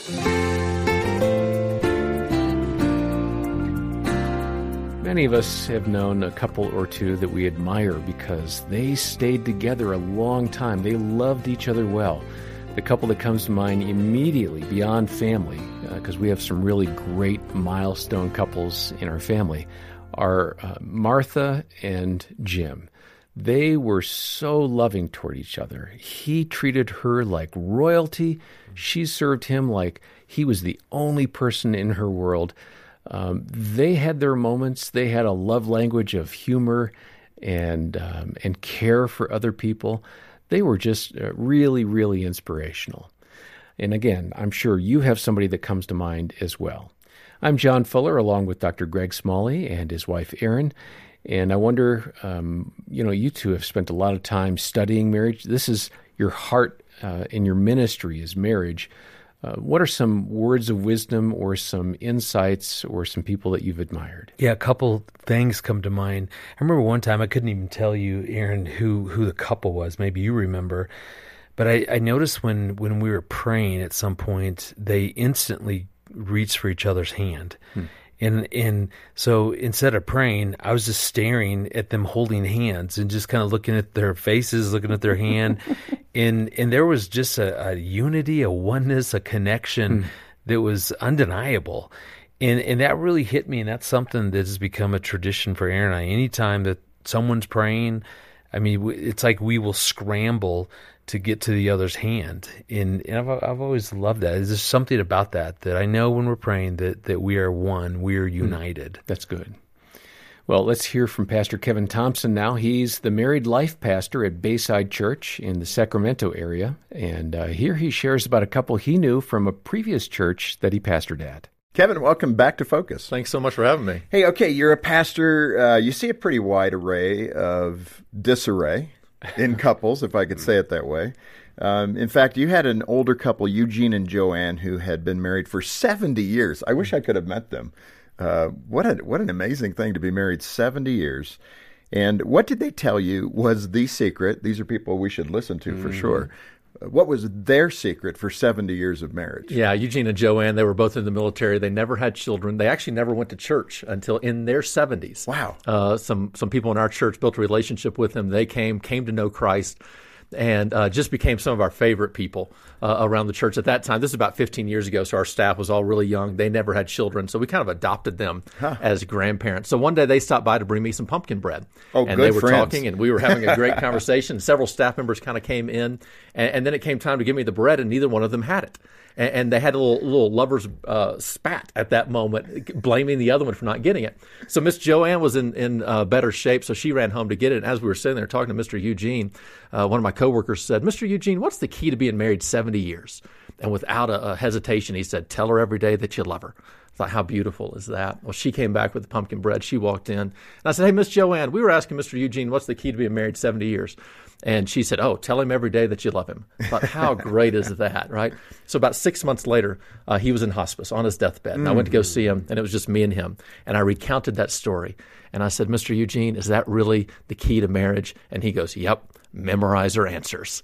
Many of us have known a couple or two that we admire because they stayed together a long time. They loved each other well. The couple that comes to mind immediately beyond family, because we have some really great milestone couples in our family, are Martha and Jim. They were so loving toward each other. He treated her like royalty. She served him like he was the only person in her world. They had their moments. They had a love language of humor and care for other people. They were just really, really inspirational. And again, I'm sure you have somebody that comes to mind as well. I'm John Fuller, along with Dr. Greg Smalley and his wife, Erin. And I wonder, you two have spent a lot of time studying marriage. This is your heart in your ministry is marriage. What are some words of wisdom or some insights or some people that you've admired? Yeah, a couple things come to mind. I remember one time, I couldn't even tell you, Erin, who the couple was. Maybe you remember. But I noticed when we were praying at some point, they instantly reached for each other's hand. And so instead of praying, I was just staring at them holding hands and just kind of looking at their faces, looking at their hand. And there was just a unity, a oneness, a connection that was undeniable. And that really hit me, and that's something that has become a tradition for Erin and I. Anytime that someone's praying, I mean, it's like we will scramble to get to the other's hand. And I've always loved that. There's just something about that I know when we're praying that we are one, we are united. That's good. Well, let's hear from Pastor Kevin Thompson now. He's the married life pastor at Bayside Church in the Sacramento area. And here he shares about a couple he knew from a previous church that he pastored at. Kevin, welcome back to Focus. Thanks so much for having me. Hey, okay, you're a pastor. You see a pretty wide array of disarray in couples, if I could say it that way. In fact, you had an older couple, Eugene and Joanne, who had been married for 70 years. I wish I could have met them. What an amazing thing to be married 70 years. And what did they tell you was the secret? These are people we should listen to for sure. What was their secret for 70 years of marriage? Yeah, Eugene and Joanne, they were both in the military. They never had children. They actually never went to church until in their 70s. Wow. Some people in our church built a relationship with them. They came to know Christ, and just became some of our favorite people around the church at that time. This is about 15 years ago, so our staff was all really young. They never had children, so we kind of adopted them as grandparents. So one day they stopped by to bring me some pumpkin bread. Oh, and good they were friends. talking, and we were having a great conversation. Several staff members kind of came in, and then it came time to give me the bread, and neither one of them had it. And they had a little lovers spat at that moment, blaming the other one for not getting it. So Miss Joanne was in better shape, so she ran home to get it. And as we were sitting there talking to Mr. Eugene, one of my coworkers said, "Mr. Eugene, what's the key to being married 70 years?" And without a hesitation, he said, "Tell her every day that you love her." I thought, how beautiful is that? Well, she came back with the pumpkin bread. She walked in. And I said, "Hey, Miss Joanne, we were asking Mr. Eugene, what's the key to being married 70 years? And she said, "Oh, tell him every day that you love him." I thought, how great is that, right? So about 6 months later, he was in hospice on his deathbed. And I went to go see him, and it was just me and him. And I recounted that story. And I said, "Mr. Eugene, is that really the key to marriage?" And he goes, "Yep. Memorize her answers."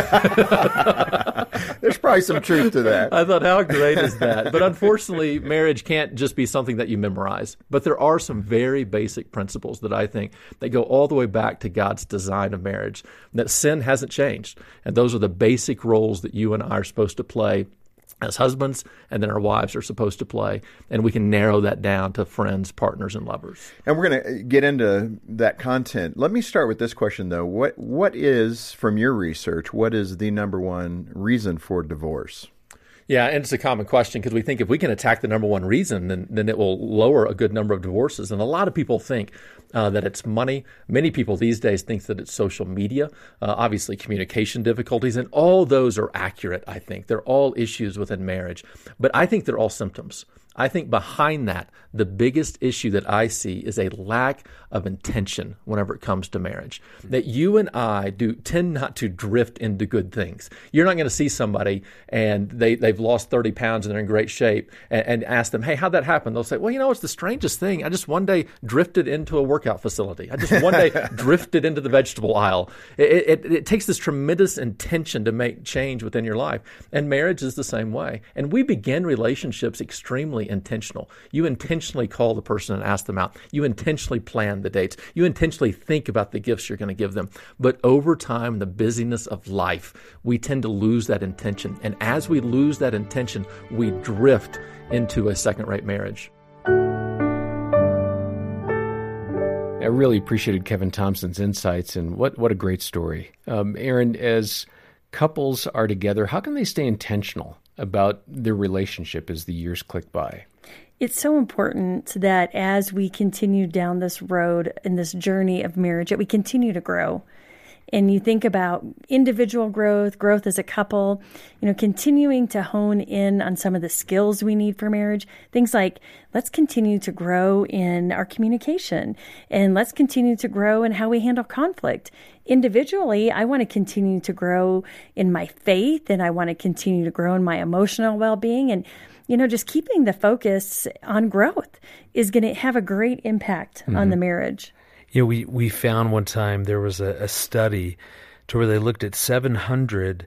There's probably some truth to that. I thought, how great is that? But unfortunately, marriage can't just be something that you memorize. But there are some very basic principles that I think that go all the way back to God's design of marriage, that sin hasn't changed. And those are the basic roles that you and I are supposed to play as husbands, and then our wives are supposed to play. And we can narrow that down to friends, partners, and lovers. And we're going to get into that content. Let me start with this question, though. What is, from your research, what is the number one reason for divorce? Yeah, and it's a common question because we think if we can attack the number one reason, then it will lower a good number of divorces. And a lot of people think that it's money. Many people these days think that it's social media, obviously communication difficulties, and all those are accurate, I think. They're all issues within marriage. But I think they're all symptoms. I think behind that, the biggest issue that I see is a lack of intention whenever it comes to marriage. That you and I tend not to drift into good things. You're not going to see somebody and they've lost 30 pounds and they're in great shape and ask them, hey, how'd that happen? They'll say, well, it's the strangest thing. I just one day drifted into a workout facility. I just one day drifted into the vegetable aisle. It takes this tremendous intention to make change within your life. And marriage is the same way. And we begin relationships extremely intentional. You intentionally call the person and ask them out. You intentionally plan the dates. You intentionally think about the gifts you're going to give them. But over time, the busyness of life, we tend to lose that intention. And as we lose that intention, we drift into a second-rate marriage. I really appreciated Kevin Thompson's insights, and what a great story. Aaron, as couples are together, how can they stay intentional about their relationship as the years click by? It's so important that as we continue down this road in this journey of marriage, that we continue to grow. And you think about individual growth as a couple, continuing to hone in on some of the skills we need for marriage. Things like, let's continue to grow in our communication, and let's continue to grow in how we handle conflict. Individually, I want to continue to grow in my faith, and I want to continue to grow in my emotional well-being. And just keeping the focus on growth is going to have a great impact on the marriage. We found one time there was a study to where they looked at 700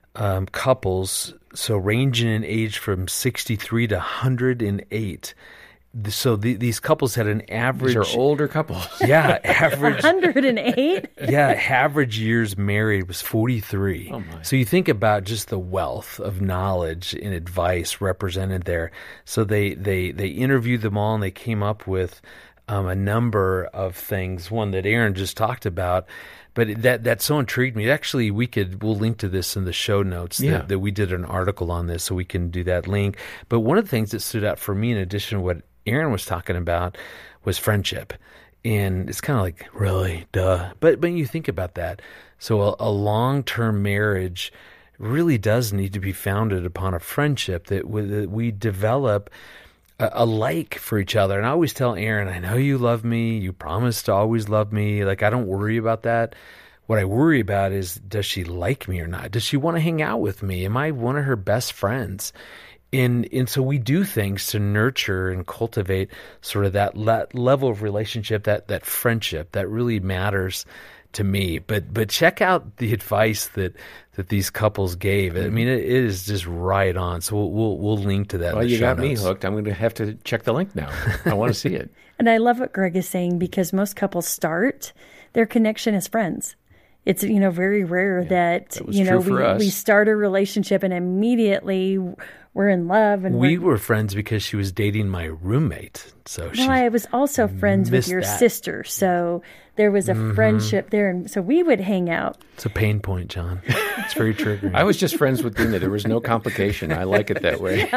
couples, so ranging in age from 63 to 108. So these couples had an average... These are older couples. Yeah, average... 108? Yeah, average years married was 43. Oh my. So you think about just the wealth of knowledge and advice represented there. So they interviewed them all, and they came up with a number of things, one that Aaron just talked about. But that so intrigued me. Actually, we'll link to this in the show notes that we did an article on this, so we can do that link. But one of the things that stood out for me, in addition to what Aaron was talking about, was friendship. And it's kind of like, really, duh. But you think about that. So a long-term marriage really does need to be founded upon a friendship that we develop a like for each other. And I always tell Aaron, I know you love me. You promise to always love me. Like, I don't worry about that. What I worry about is, does she like me or not? Does she want to hang out with me? Am I one of her best friends? And so we do things to nurture and cultivate sort of that level of relationship, that friendship that really matters to me. But check out the advice that these couples gave. I mean, it is just right on. So we'll link to that. Well, you got me hooked. I'm going to have to check the link now. I want to see it. And I love what Greg is saying, because most couples start their connection as friends. It's, very rare that we start a relationship and immediately we're in love. And we were friends because she was dating my roommate. So I was also friends with your sister. So there was a friendship there. And so we would hang out. It's a pain point, John. It's very triggering. I was just friends with Dina. There was no complication. I like it that way.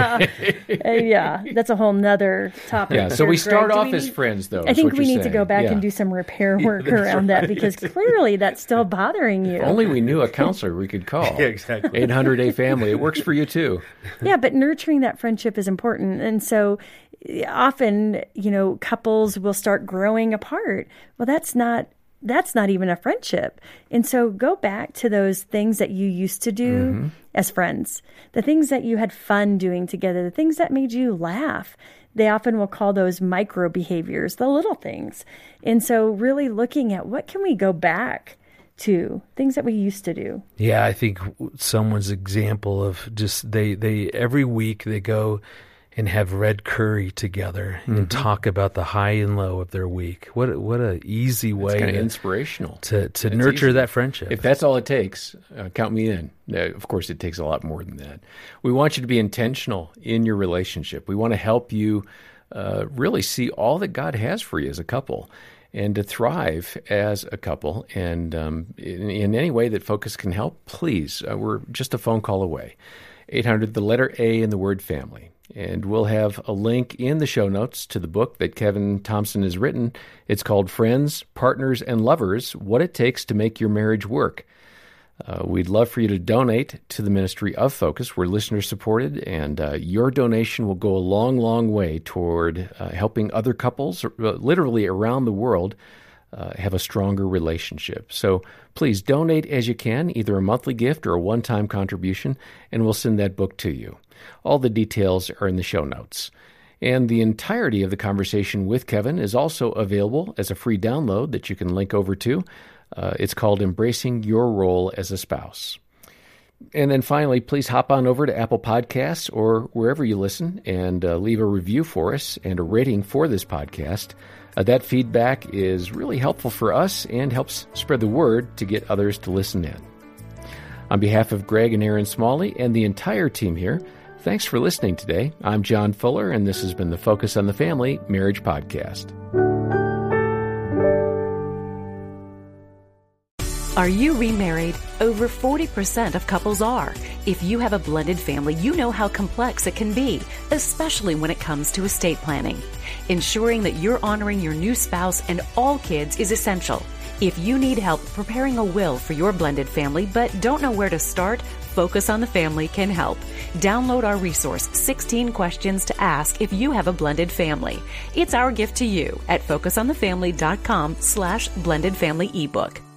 Yeah, that's a whole nother topic. Yeah, so we start off as friends, though. I think we need to go back and do some repair work around that, because clearly that's still bothering you. If only we knew a counselor we could call. Yeah, exactly. 800-A Family. It works for you, too. Yeah, but nurturing that friendship is important. And so often, couples will start growing apart. Well, that's not even a friendship. And so go back to those things that you used to do as friends, the things that you had fun doing together, the things that made you laugh. They often will call those micro behaviors, the little things. And so really looking at what can we go back to, things that we used to do. Yeah, I think someone's example of just they every week they go and have red curry together and talk about the high and low of their week. What a easy way. It's kind of inspirational to nurture that friendship. If that's all it takes, count me in. Of course, it takes a lot more than that. We want you to be intentional in your relationship. We want to help you really see all that God has for you as a couple, and to thrive as a couple. And in any way that Focus can help, please, we're just a phone call away. 800, the letter A in the word family. And we'll have a link in the show notes to the book that Kevin Thompson has written. It's called Friends, Partners, and Lovers, What It Takes to Make Your Marriage Work. We'd love for you to donate to the ministry of Focus. We're listener-supported, and your donation will go a long, long way toward helping other couples, literally around the world, have a stronger relationship. So please donate as you can, either a monthly gift or a one-time contribution, and we'll send that book to you. All the details are in the show notes. And the entirety of the conversation with Kevin is also available as a free download that you can link over to. It's called Embracing Your Role as a Spouse. And then finally, please hop on over to Apple Podcasts or wherever you listen and leave a review for us and a rating for this podcast. That feedback is really helpful for us and helps spread the word to get others to listen in. On behalf of Greg and Aaron Smalley and the entire team here, thanks for listening today. I'm John Fuller, and this has been the Focus on the Family Marriage Podcast. Are you remarried? Over 40% of couples are. If you have a blended family, you know how complex it can be, especially when it comes to estate planning. Ensuring that you're honoring your new spouse and all kids is essential. If you need help preparing a will for your blended family but don't know where to start, Focus on the Family can help. Download our resource, 16 Questions to Ask If You Have a Blended Family. It's our gift to you at focusonthefamily.com/blended family ebook.